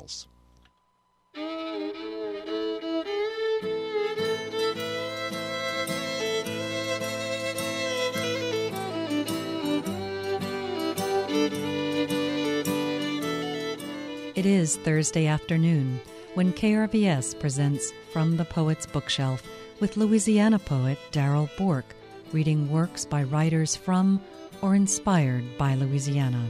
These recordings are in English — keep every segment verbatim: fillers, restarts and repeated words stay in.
details. It is Thursday afternoon when K R V S presents From the Poet's Bookshelf with Louisiana poet Darrell Bourke, reading works by writers from or inspired by Louisiana.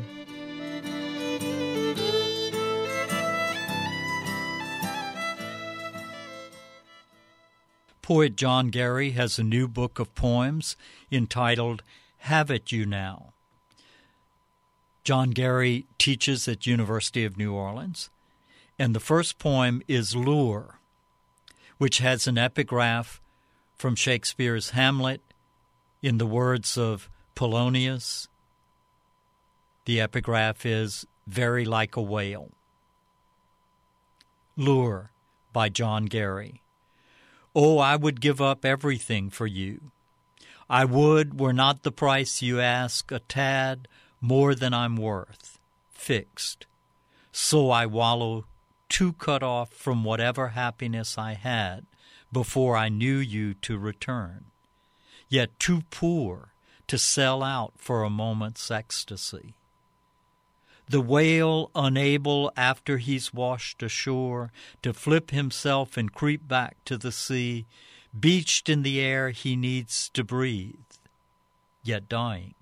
Poet John Gary has a new book of poems entitled Have It You Now. John Gary teaches at University of New Orleans, and the first poem is Lure, which has an epigraph from Shakespeare's Hamlet in the words of Polonius. The epigraph is very like a whale. Lure by John Gary. Oh, I would give up everything for you. I would, were not the price you ask a tad more than I'm worth, fixed. So I wallow, too cut off from whatever happiness I had before I knew you to return, yet too poor to sell out for a moment's ecstasy. The whale, unable after he's washed ashore to flip himself and creep back to the sea, beached in the air he needs to breathe, yet dying.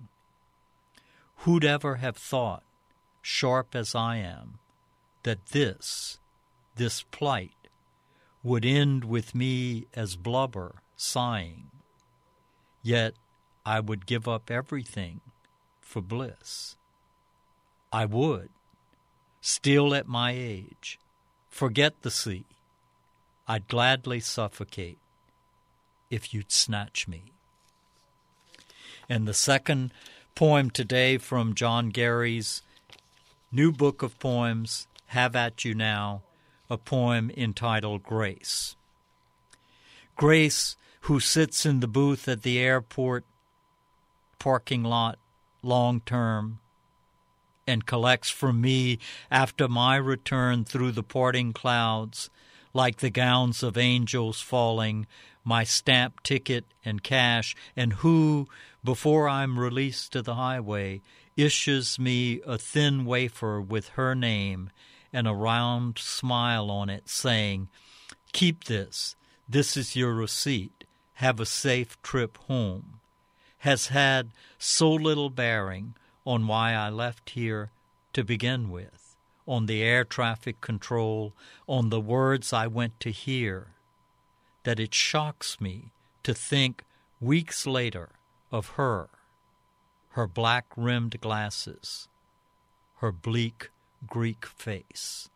Who'd ever have thought, sharp as I am, that this, this plight, would end with me as blubber, sighing? Yet I would give up everything for bliss. I would, still at my age, forget the sea. I'd gladly suffocate if you'd snatch me. And the second poem today from John Gary's new book of poems, Have At You Now, a poem entitled Grace. Grace, who sits in the booth at the airport parking lot long term and collects from me after my return through the parting clouds, like the gowns of angels falling, my stamp ticket and cash, and who, before I'm released to the highway, issues me a thin wafer with her name and a round smile on it, saying, "Keep this, this is your receipt, have a safe trip home," has had so little bearing on why I left here to begin with, on the air traffic control, on the words I went to hear, that it shocks me to think weeks later of her, her black-rimmed glasses, her bleak Greek face.